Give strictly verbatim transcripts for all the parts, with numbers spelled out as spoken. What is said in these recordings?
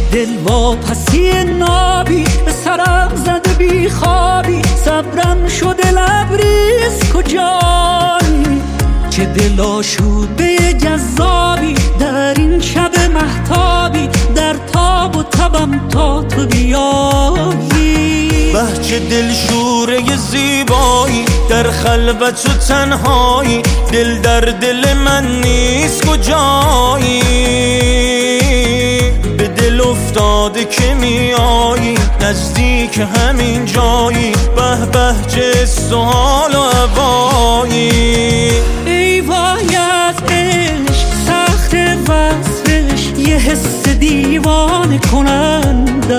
دل واپسی نابی به سرم زده بی خوابی، صبرم شده لبریز کجایی؟ چه دل آشوده جذابی در این شب مهتابی، در تاب و تبم تا تو بیایی. به چه دل شوره زیبایی در خلوت و تنهایی، دل در دل من نیست کجایی؟ به دل افتاده که میایی نزدیک همین جایی، به به چه سوال و هوایی. ای وای از عشق سخت وصفش، یه حس دیوانه کننده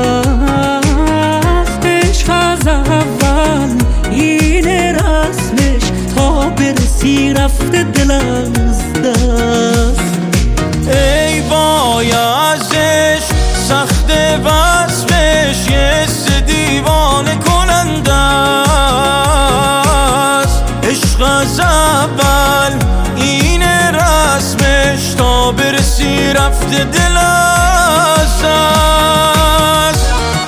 است. عشق از اول این رسمش، تا برسی رفته دل از دست. ای وای از عشق سخت وصفش، یه حس دیوانه کننده است. عشق از اول این رسمش، تا برسی رفته دل از دست.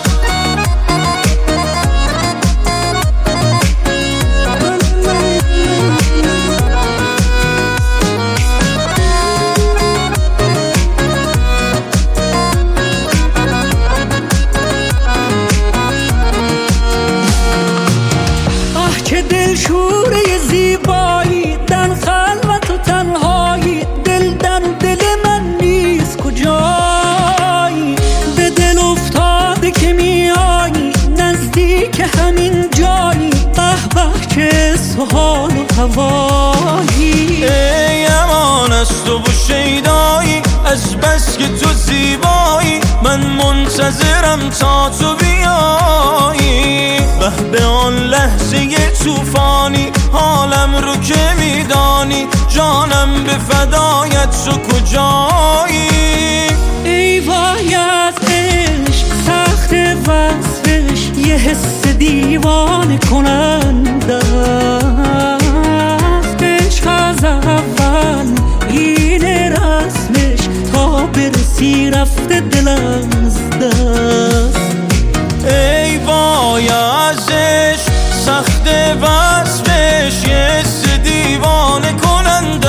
چه دل شوره زیبایی در خلوت و تنهایی، دل در دل من نیست کجایی؟ به دل افتاده که میایی نزدیک همین جایی، به به چه سوال و هوایی. ای امان از تو و شیدایی، از بس که تو زیبایی من منتظرم تا تو بیایی. به به آن لحظه توفانی حالم رو که میدانی، جانم به فدایت تو کجایی؟ ای وای از عشق سخت وصفش، یه حس دیوانه کننده است. عشق از اول این رسمش، تا برسی رفته دل از دست. ای وای از عشق سخت وصفش، یه حس دیوانه کننده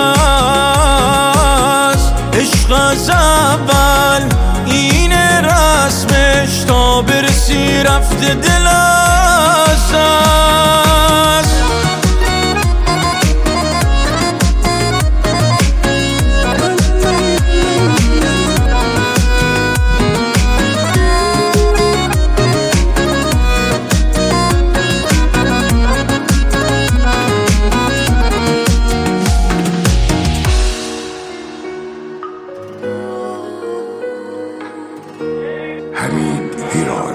است. عشق از اول این رسمش، تا برسی رفته دل از دست. Hamid Hira.